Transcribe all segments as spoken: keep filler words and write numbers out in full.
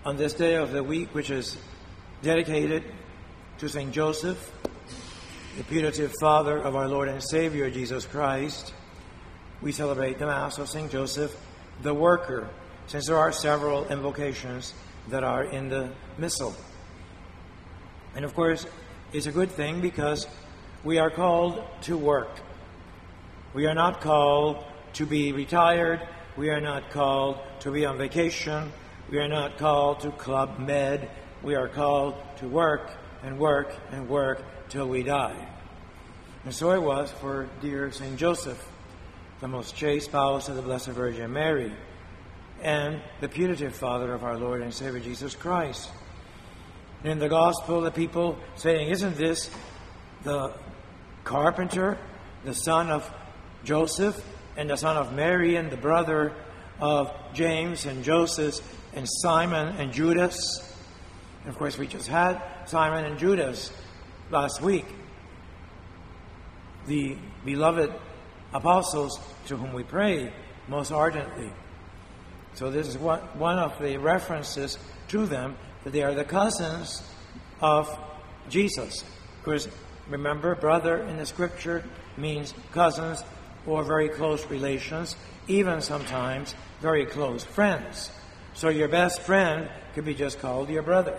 on this day of the week, which is dedicated to Saint Joseph, the putative father of our Lord and Savior, Jesus Christ, we celebrate the Mass of Saint Joseph, the worker, since there are several invocations that are in the Missal. And of course, it's a good thing because we are called to work. We are not called to be retired. We are not called to be on vacation. We are not called to Club Med. We are called to work and work and work till we die. And so it was for dear Saint Joseph, the most chaste spouse of the Blessed Virgin Mary, and the putative father of our Lord and Savior Jesus Christ. And in the Gospel, the people saying, isn't this the carpenter, the son of Joseph, and the son of Mary, and the brother of James and Joseph and Simon and Judas? And of course, we just had Simon and Judas last week, the beloved apostles to whom we pray most ardently. So this is one, one of the references to them, that they are the cousins of Jesus. Of course, remember, brother in the Scripture means cousins or very close relations, even sometimes very close friends. So your best friend could be just called your brother.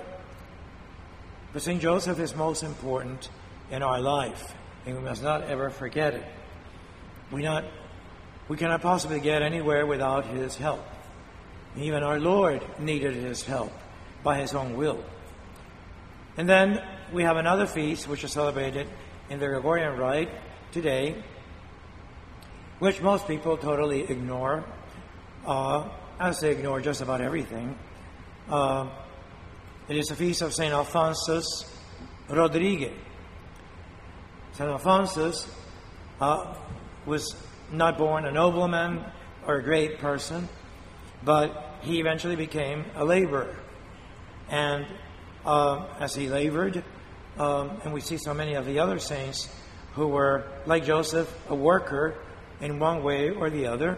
But Saint Joseph is most important in our life, and we must not ever forget it. We not, we cannot possibly get anywhere without his help. Even our Lord needed his help by his own will. And then we have another feast which is celebrated in the Gregorian Rite today, which most people totally ignore, uh, as they ignore just about everything. Uh, it is the feast of Saint Alphonsus Rodriguez. Saint Alphonsus uh, was not born a nobleman or a great person, but he eventually became a laborer. And uh, as he labored, um, and we see so many of the other saints who were, like Joseph, a worker in one way or the other,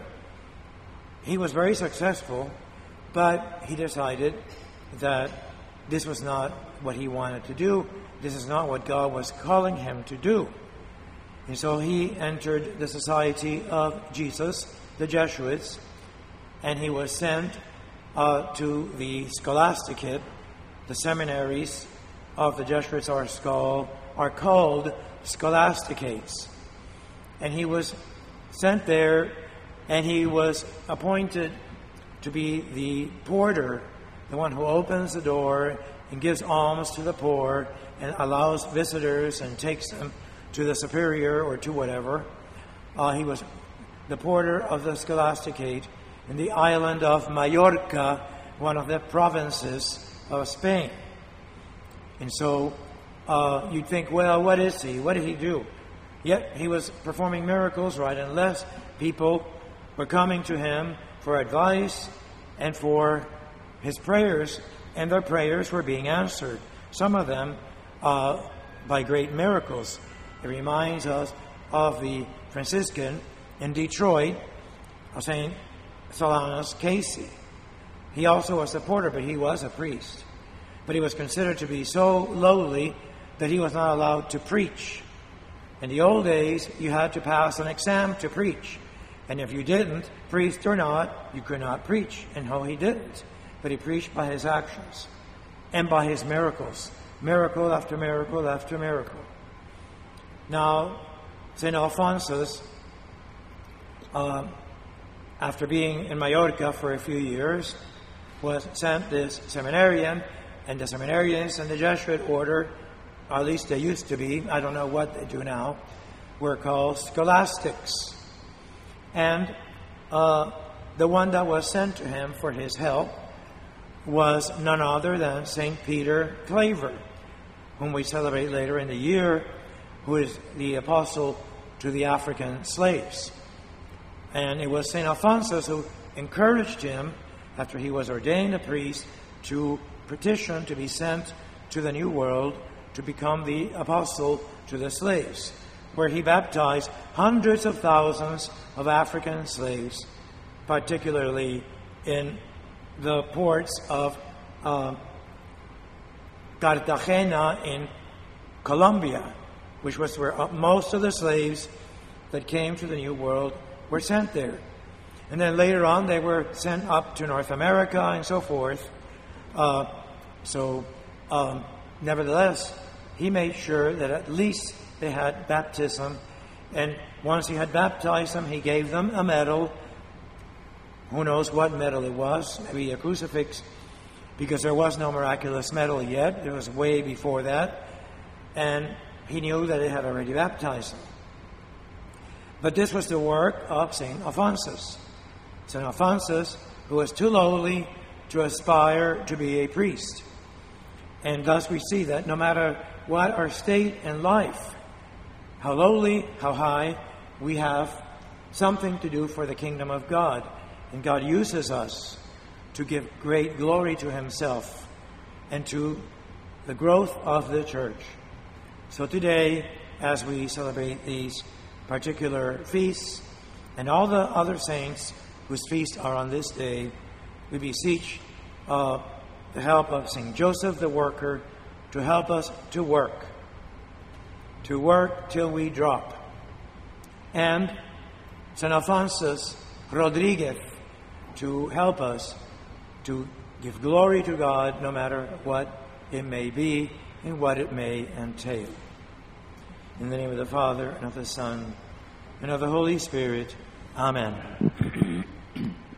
he was very successful, but he decided that this was not what he wanted to do. This is not what God was calling him to do. And so he entered the Society of Jesus, the Jesuits, and he was sent uh, to the scholasticate. The seminaries of the Jesuits are, called, are called scholasticates. And he was sent there, and he was appointed to be the porter, the one who opens the door and gives alms to the poor and allows visitors and takes them to the superior or to whatever. Uh, he was the porter of the scholasticate in the island of Majorca, one of the provinces of Spain. And so uh, you'd think, well, what is he? What did he do? Yet he was performing miracles right and left. People were coming to him for advice and for his prayers, and their prayers were being answered. Some of them uh, by great miracles. It reminds us of the Franciscan in Detroit, of Saint Solanus Casey. He also was a porter, but he was a priest. But he was considered to be so lowly that he was not allowed to preach. In the old days, you had to pass an exam to preach. And if you didn't, priest or not, you could not preach. And no, he didn't. But he preached by his actions and by his miracles. Miracle after miracle after miracle. Now, Saint Alphonsus, uh, after being in Majorca for a few years, was sent this seminarian, and the seminarians in the Jesuit order, or at least they used to be, I don't know what they do now, were called scholastics. And uh, the one that was sent to him for his help was none other than Saint Peter Claver, whom we celebrate later in the year, who is the apostle to the African slaves. And it was Saint Alphonsus who encouraged him, after he was ordained a priest, to petition to be sent to the New World to become the apostle to the slaves, where he baptized hundreds of thousands of African slaves, particularly in the ports of uh, Cartagena in Colombia, which was where most of the slaves that came to the New World were sent there. And then later on, they were sent up to North America and so forth. Uh, so, um, nevertheless, he made sure that at least they had baptism. And once he had baptized them, he gave them a medal. Who knows what medal it was? Maybe a crucifix, because there was no miraculous medal yet. It was way before that. And he knew that it had already baptized them. But this was the work of Saint Alphonsus. Saint Alphonsus, who was too lowly to aspire to be a priest. And thus we see that no matter what our state in life, how lowly, how high, we have something to do for the kingdom of God. And God uses us to give great glory to himself and to the growth of the church. So today, as we celebrate these particular feasts and all the other saints whose feasts are on this day, we beseech uh, the help of Saint Joseph the Worker to help us to work, to work till we drop. And Saint Alphonsus Rodriguez to help us to give glory to God no matter what it may be and what it may entail. In the name of the Father, and of the Son, and of the Holy Spirit. Amen.